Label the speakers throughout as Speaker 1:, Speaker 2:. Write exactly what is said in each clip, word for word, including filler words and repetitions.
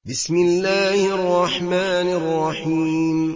Speaker 1: بسم الله الرحمن الرحيم.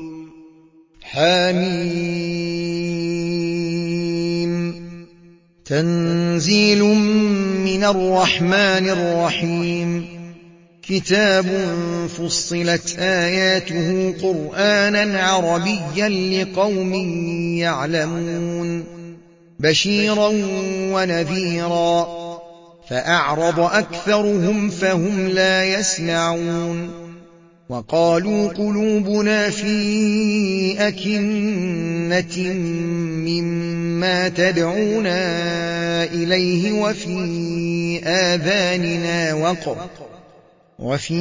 Speaker 2: حميم. تنزيل من الرحمن الرحيم. كتاب فصلت آياته قرآنا عربيا لقوم يعلمون، بشيرا ونذيرا، فأعرض أكثرهم فهم لا يسمعون. وقالوا قلوبنا في أكنة مما تدعونا إليه وفي آذاننا وقر وفي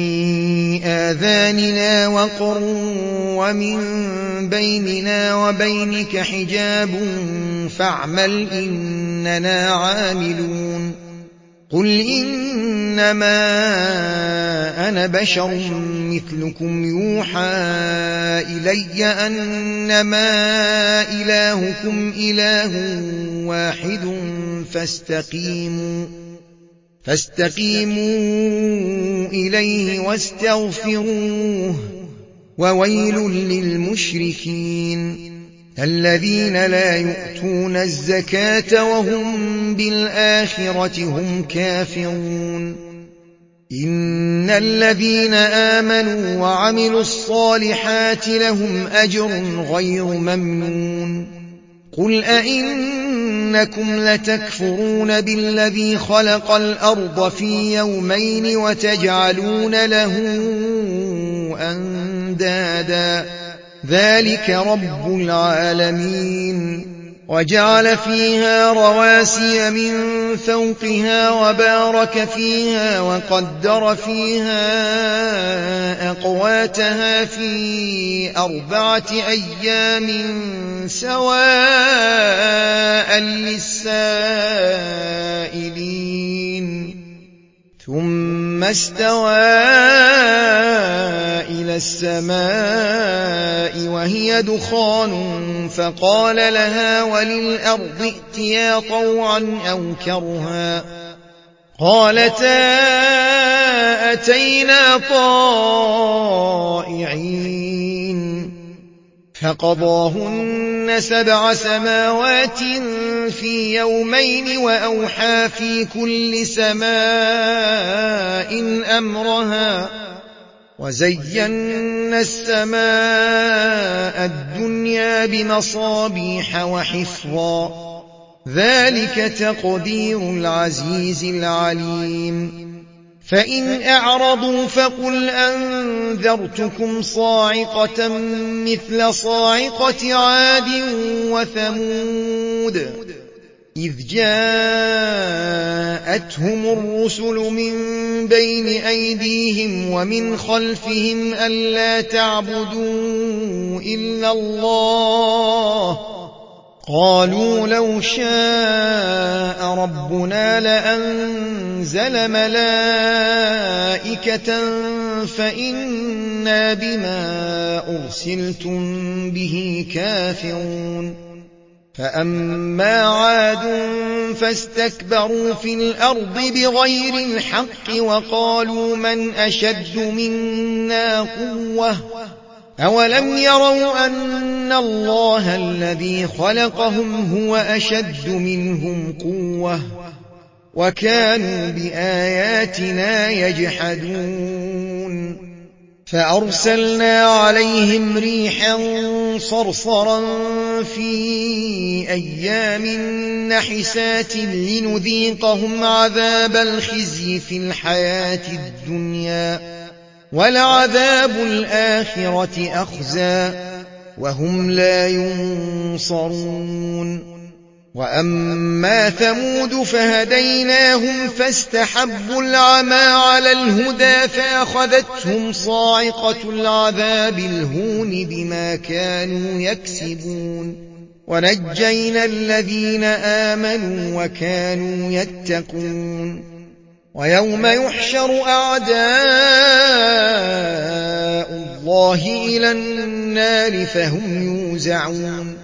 Speaker 2: آذاننا وقر ومن بيننا وبينك حجاب فاعمل إننا عاملون. قل إنما أنا بشر مثلكم يوحى إلي أنما إلهكم إله واحد فاستقيموا فاستقيموا إليه واستغفروه. وويل للمشركين الذين لا يؤتون الزكاة وهم بالآخرة هم كافرون. إن الذين آمنوا وعملوا الصالحات لهم أجر غير ممنون. قل أئنكم لتكفرون بالذي خلق الأرض في يومين وتجعلون له أندادا ذلك رب العالمين. وجعل فيها رواسي من فوقها وبارك فيها وقدر فيها أقواتها في أربعة أيام سواء للسائلين. ثم استوى إلى السماء وهي دخان فقال لها وللأرض ائتيا طوعا أو كرها قالتا أتينا طائعين. فقضاهن سبع سماوات في يومين وأوحى في كل سماء أمرها وزينا السماء الدنيا بمصابيح وحفظا ذلك تقدير العزيز العليم. فإن أعرضوا فقل أنذرتكم صاعقة مثل صاعقة عاد وثمود إذ جاءتهم الرسل من بين أيديهم ومن خلفهم ألا تعبدوا إلا الله قالوا لو شاء ربنا لأنزل ملائكة فإنا بما أرسلتم به كافرون. فأما عاد فاستكبروا في الأرض بغير الحق وقالوا من أشد منا قوة أولم يروا أن الله الذي خلقهم هو أشد منهم قوة وكانوا بآياتنا يجحدون. فأرسلنا عليهم ريحا صرصرا في أيام نحسات لنذيقهم عذاب الخزي في الحياة الدنيا ولعذاب الآخرة أخزى وهم لا ينصرون. وأما ثمود فهديناهم فاستحبوا العمى على الهدى فأخذتهم صاعقة العذاب الهون بما كانوا يكسبون. ونجينا الذين آمنوا وكانوا يتقون. ويوم يحشر أعداء الله إلى النار فهم يوزعون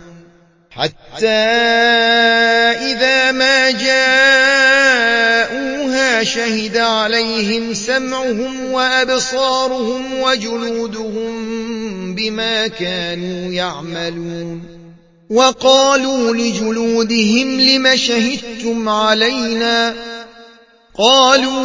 Speaker 2: حتى إذا ما جاءوها ما شهد عليهم سمعهم وأبصارهم وجلودهم بما كانوا يعملون. وقالوا لجلودهم لم شهدتم علينا؟ قالوا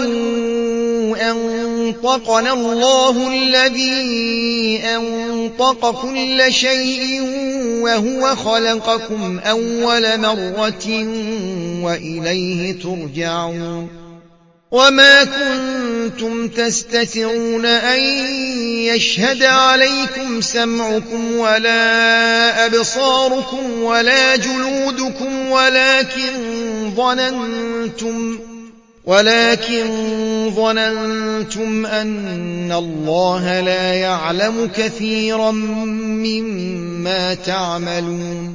Speaker 2: أنطقنا الله الذي أنطق كل شيء وهو خلقكم أول مرة وإليه ترجعون. وما كنتم تستترون أن يشهد عليكم سمعكم ولا أبصاركم ولا جلودكم ولكن ظننتم ولكن ظننتم أن الله لا يعلم كثيرا مما تعملون.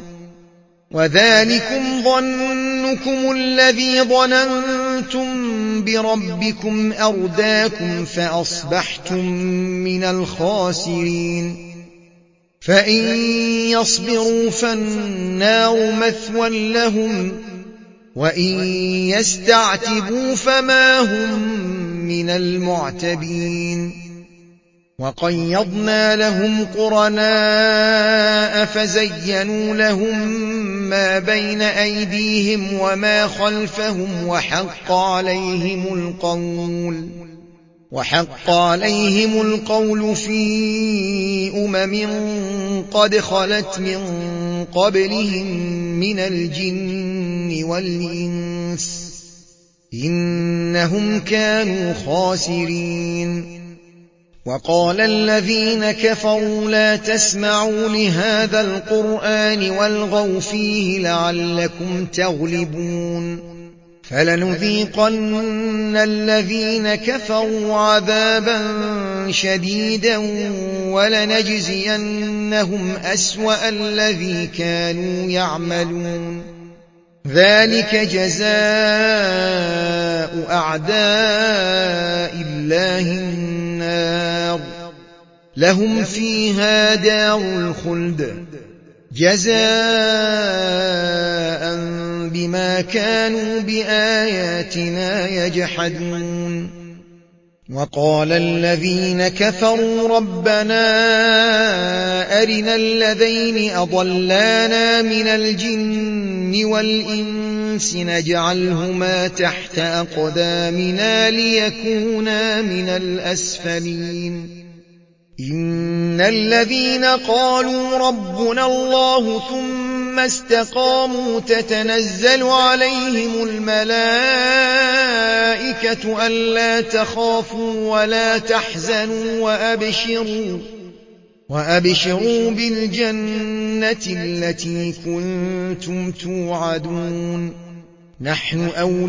Speaker 2: وذلكم ظنكم الذي ظننتم بربكم أرداكم فأصبحتم من الخاسرين. فإن يصبروا فالنار مثوى لهم وإن يستعتبوا فما هم من المعتبين. وقيضنا لهم قرناء فزينوا لهم ما بين أيديهم وما خلفهم وحق عليهم القول وحق عليهم القول في أمم قد خلت من قبلهم من الجن والإنس إنهم كانوا خاسرين. وقال الذين كفروا لا تسمعوا لهذا القرآن والغوا فيه لعلكم تغلبون. فلنذيقن الذين كفروا عذابا شديدا ولنجزينهم أسوأ الذي كانوا يعملون. ذلك جزاء أعداء الله النار لهم فيها دار الخلد جزاء بما كانوا بآياتنا يجحدون. وقال الذين كفروا ربنا أرنا الذين أضلانا من الجن والإنس نجعلهما تحت أقدامنا ليكونا من الأسفلين. إن الذين قالوا ربنا الله ثم استقاموا تتنزل عليهم الملائكة ألا تخافوا ولا تحزنوا وأبشروا وأبشروا بالجنة التي كنتم توعدون. نحن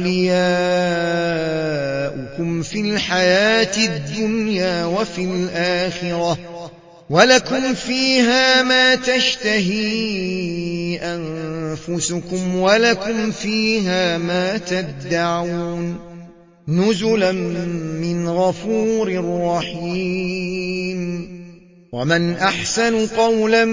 Speaker 2: أولياؤكم في الحياة الدنيا وفي الآخرة ولكم فيها ما تشتهي أنفسكم ولكم فيها ما تدعون نزلا من غفور رحيم. ومن أحسن قولا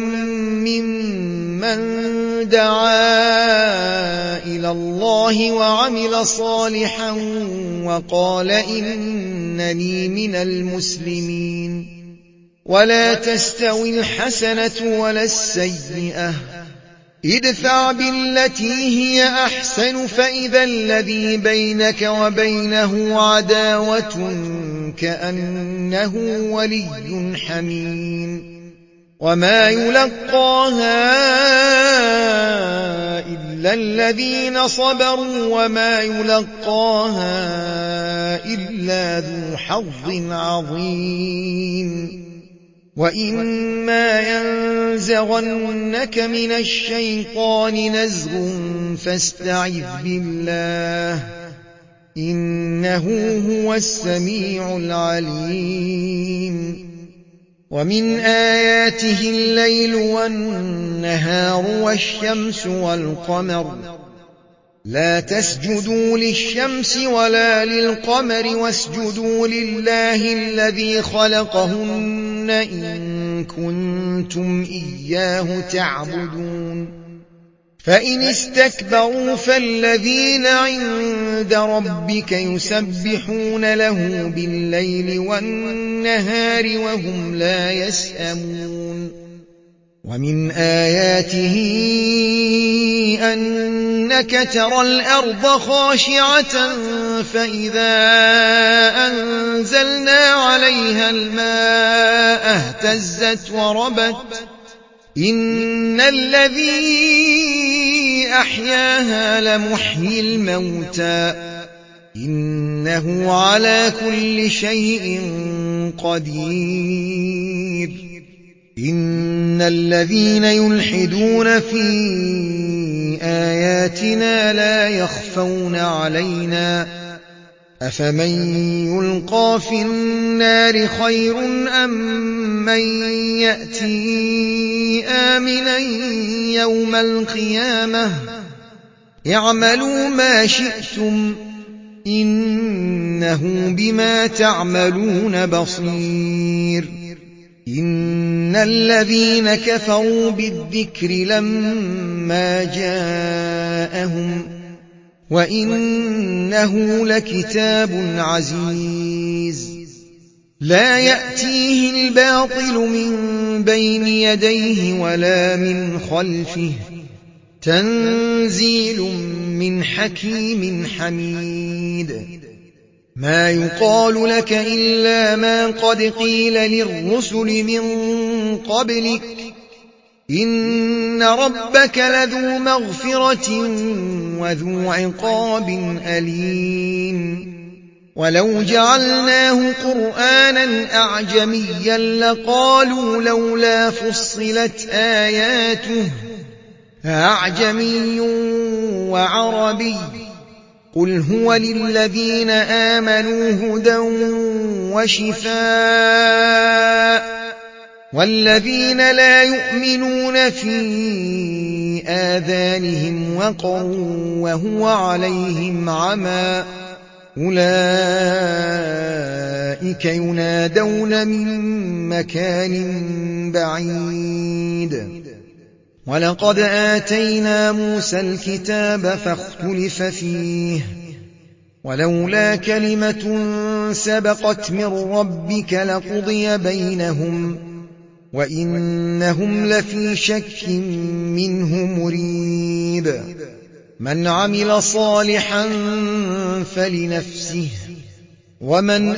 Speaker 2: ممن دعا إلى الله وعمل صالحا وقال إنني من المسلمين. ولا تستوي الحسنة ولا السيئة ادفع بالتي هي أحسن فإذا الذي بينك وبينه عداوة كأنه ولي حميم. وما يلقاها إلا الذين صبروا وما يلقاها إلا ذو حظ عظيم. وإما ينزغنك من الشيطان نزغ فاستعذ بالله إنه هو السميع العليم. ومن آياته الليل والنهار والشمس والقمر لا تسجدوا للشمس ولا للقمر واسجدوا لله الذي خلقهن إن كنتم إياه تعبدون. فإن استكبروا فالذين عند ربك يسبحون له بالليل والنهار وهم لا يسأمون ومن آياته أنك ترى الأرض خاشعة فإذا أنزلنا عليها الماء اهتزت وربت إن الذي أحياها لمحيي الموتى إنه على كل شيء قدير إن الذين يلحدون في آياتنا لا يخفون علينا أفمن يلقى في النار خير أم من يأتي آمنا يوم القيامة اعملوا ما شئتم إنه بما تعملون بصير إن الذين كفروا بالذكر لما جاءهم وإنه لكتاب عزيز لا يأتيه الباطل من بين يديه ولا من خلفه تنزيل من حكيم حميد ما يقال لك إلا ما قد قيل للرسل من قبلك إن ربك لذو مغفرة وذو عقاب أليم ولو جعلناه قرآنا أعجميا لقالوا لولا فصلت آياته أعجمي وعربي قل هو للذين آمنوا هدى وشفاء والذين لا يؤمنون في آذانهم وقر وهو عليهم عمى أولئك ينادون من مكان بعيد ولقد آتينا موسى الكتاب فاختلف فيه ولولا كلمة سبقت من ربك لقضي بينهم وإنهم لفي شك منه مريب من عمل صالحا فلنفسه ومن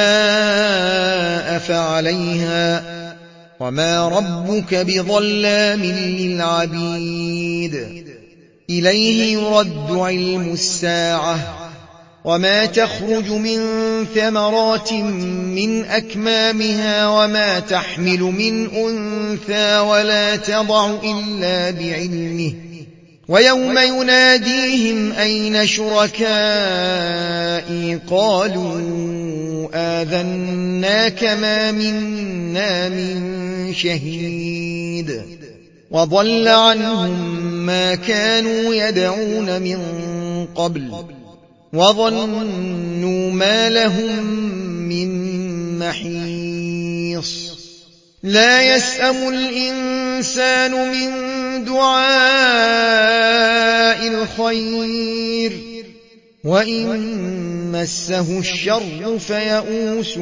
Speaker 2: أساء فعليها وما ربك بظلام للعبيد إليه يرد علم الساعة وما تخرج من ثمرات من أكمامها وما تحمل من أنثى ولا تضع إلا بعلمه ويوم يناديهم أين شركائي قالوا آذناك ما منا من شهيد وضل عنهم ما كانوا يدعون من قبل وظنوا ما لهم من محيص لا يسأم الإنسان من دعاء الخير وإن مسه الشر فيئوس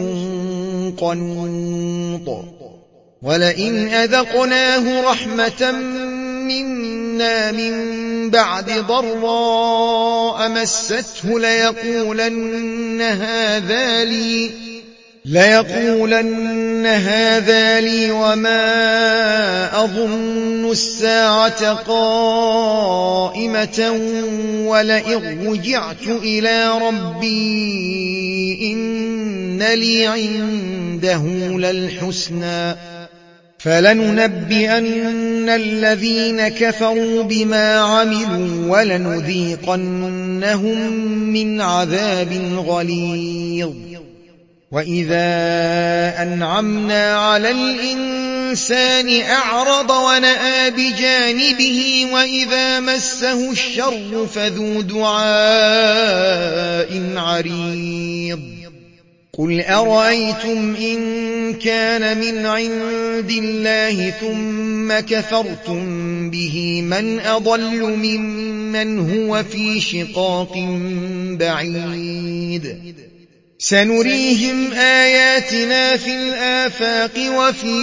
Speaker 2: قنوط ولئن أذقناه رحمة منا من بعد ضراء مسته ليقولن هذا لي ليقولن هذا لي وما أظن الساعة قائمة ولئن رجعت إلى ربي إن لي عنده للحسنى فلننبئن الذين كفروا بما عملوا ولنذيقنهم من عذاب غليظ وإذا أنعمنا على الإنسان أعرض ونأى بجانبه وإذا مسه الشر فذو دعاء عريض قل أرأيتم إن كان من عند الله ثم كفرتم به من أضل ممن هو في شقاق بعيد سنريهم آياتنا في الآفاق وفي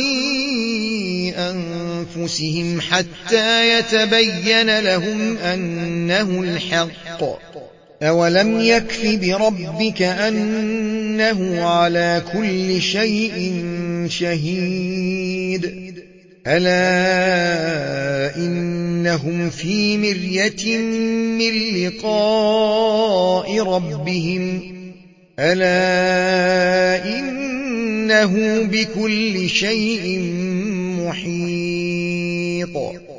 Speaker 2: أنفسهم حتى يتبين لهم أنه الحق أولم يكف بربك أنه على كل شيء شهيد ألا إنهم في مرية من لقاء ربهم ألا إنه بكل شيء محيط